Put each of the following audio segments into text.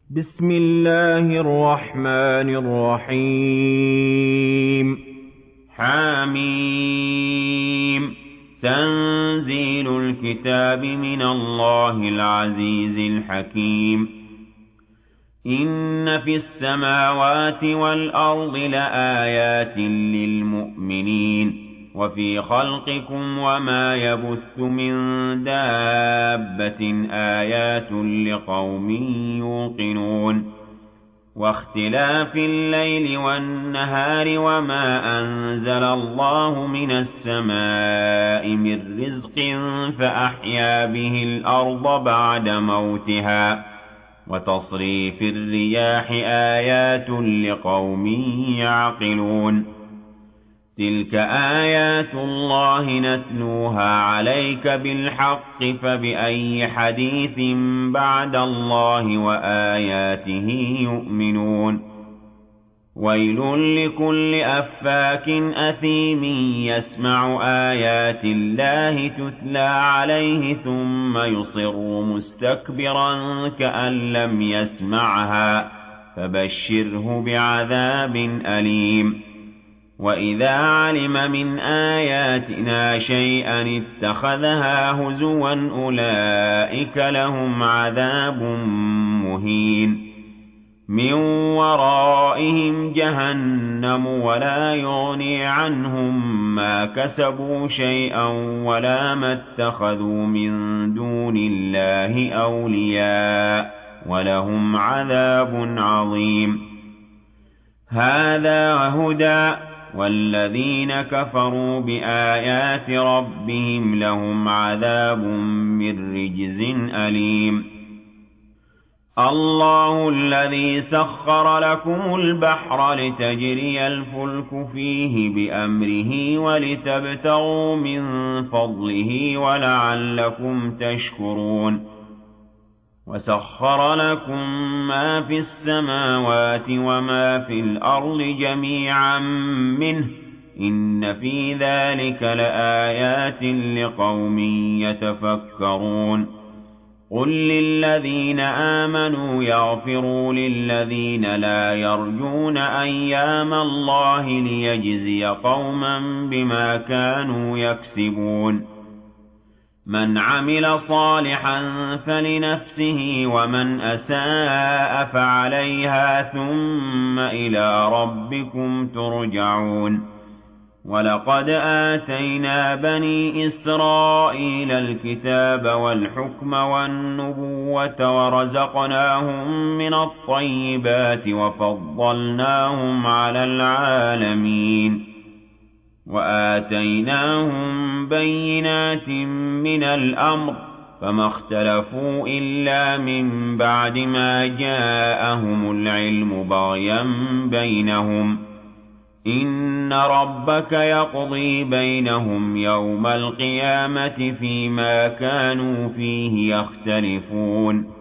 بسم الله الرحمن الرحيم. حميم. تنزيل الكتاب من الله العزيز الحكيم. إن في السماوات والأرض لآيات للمؤمنين وفي خلقكم وما يبث من دابة آيات لقوم يوقنون واختلاف الليل والنهار وما أنزل الله من السماء من رزق فأحيا به الأرض بعد موتها وتصريف الرياح آيات لقوم يعقلون تلك آيات الله نتلوها عليك بالحق فبأي حديث بعد الله وآياته يؤمنون ويل لكل أفاك أثيم يسمع آيات الله تتلى عليه ثم يصر مستكبرا كأن لم يسمعها فبشره بعذاب أليم وإذا علم من آياتنا شيئا اتخذها هزوا أولئك لهم عذاب مهين من ورائهم جهنم ولا يغني عنهم ما كسبوا شيئا ولا ما اتخذوا من دون الله أولياء ولهم عذاب عظيم هذا هدى والذين كفروا بآيات ربهم لهم عذاب من رجز أليم الله الذي سخر لكم البحر لتجري الفلك فيه بأمره ولتبتغوا من فضله ولعلكم تشكرون وسخر لكم ما في السماوات وما في الأرض جميعا منه إن في ذلك لآيات لقوم يتفكرون قل للذين آمنوا يغفروا للذين لا يرجون أيام الله ليجزي قوما بما كانوا يكسبون من عمل صالحا فلنفسه ومن أساء فعليها ثم إلى ربكم ترجعون ولقد آتينا بني إسرائيل الكتاب والحكم والنبوة ورزقناهم من الطيبات وفضلناهم على العالمين وآتيناهم بينات من الأمر فما اختلفوا إلا من بعد ما جاءهم العلم بغيا بينهم إن ربك يقضي بينهم يوم القيامة فيما كانوا فيه يختلفون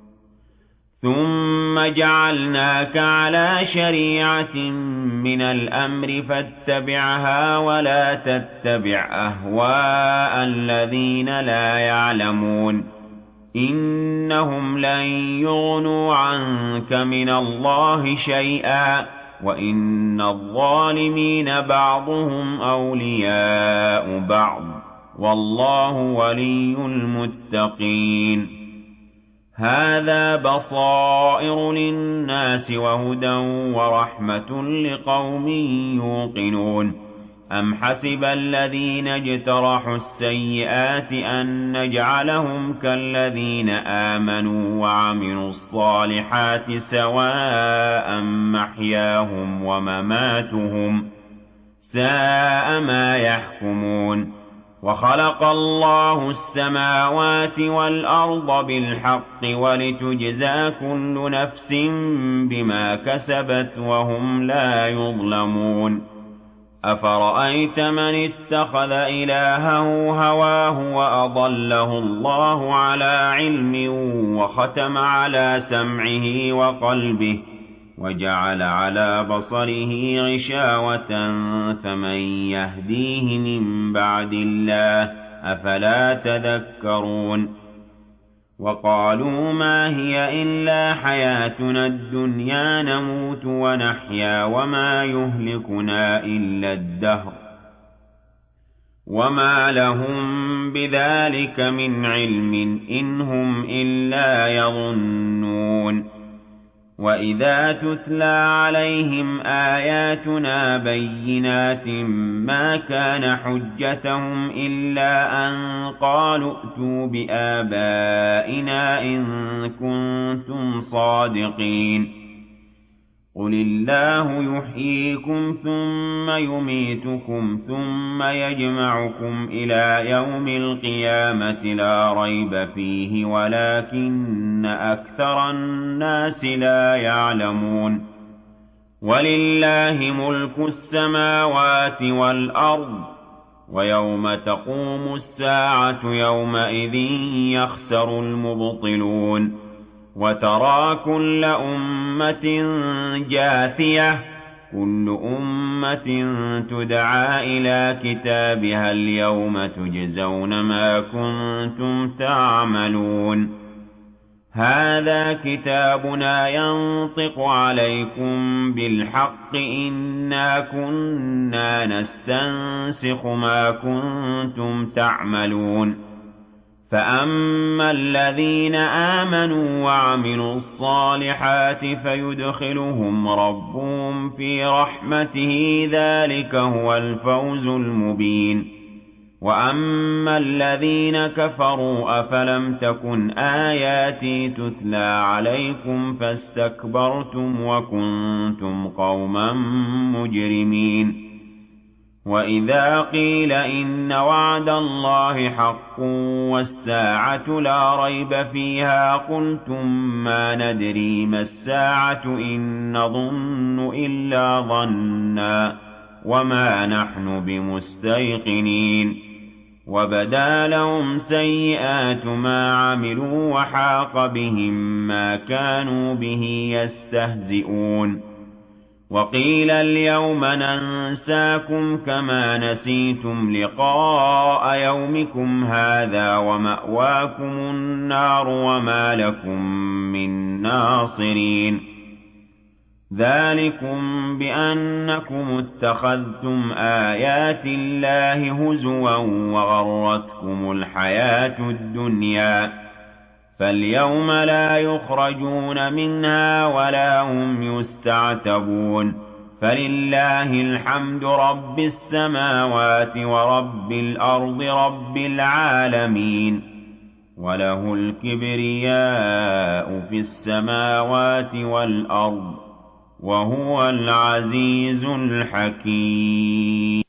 ثم جعلناك على شريعة من الأمر فاتبعها ولا تتبع أهواء الذين لا يعلمون إنهم لن يغنوا عنك من الله شيئا وإن الظالمين بعضهم أولياء بعض والله ولي المتقين هذا بصائر للناس وهدى ورحمة لقوم يوقنون أم حسب الذين اجترحوا السيئات أن نجعلهم كالذين آمنوا وعملوا الصالحات سواء محياهم ومماتهم ساء ما يحكمون وخلق الله السماوات والأرض بالحق ولتجزى كل نفس بما كسبت وهم لا يظلمون أفرأيت من اتخذ إلهه هواه وأضله الله على علم وختم على سمعه وقلبه وجعل على بصره غشاوة فمن يهديه من بعد الله أفلا تذكرون وقالوا ما هي إلا حياتنا الدنيا نموت ونحيا وما يهلكنا إلا الدهر وما لهم بذلك من علم إن هم إلا يظنون وإذا تتلى عليهم آياتنا بينات ما كان حجتهم إلا أن قالوا ائتوا بآبائنا إن كنتم صادقين قل الله يحييكم ثم يميتكم ثم يجمعكم إلى يوم القيامة لا ريب فيه ولكن أكثر الناس لا يعلمون ولله ملك السماوات والأرض ويوم تقوم الساعة يومئذ يخسر المبطلون وترى كل أمة جاثية كل أمة تدعى إلى كتابها اليوم تجزون ما كنتم تعملون هذا كتابنا ينطق عليكم بالحق إنا كنا نستنسخ ما كنتم تعملون فأما الذين آمنوا وعملوا الصالحات فيدخلهم ربهم في رحمته ذلك هو الفوز المبين وأما الذين كفروا أفلم تكن آياتي تتلى عليكم فاستكبرتم وكنتم قوما مجرمين وإذا قيل إن وعد الله حق والساعة لا ريب فيها قلتم ما ندري ما الساعة إن نظن إلا ظنا وما نحن بمستيقنين وبدا لهم سيئات ما عملوا وحاق بهم ما كانوا به يستهزئون وقيل اليوم ننساكم كما نسيتم لقاء يومكم هذا ومأواكم النار وما لكم من ناصرين ذلكم بأنكم اتخذتم آيات الله هزوا وغرتكم الحياة الدنيا فاليوم لا يخرجون منها ولا هم يستعتبون فلله الحمد رب السماوات ورب الأرض رب العالمين وله الكبرياء في السماوات والأرض وهو العزيز الحكيم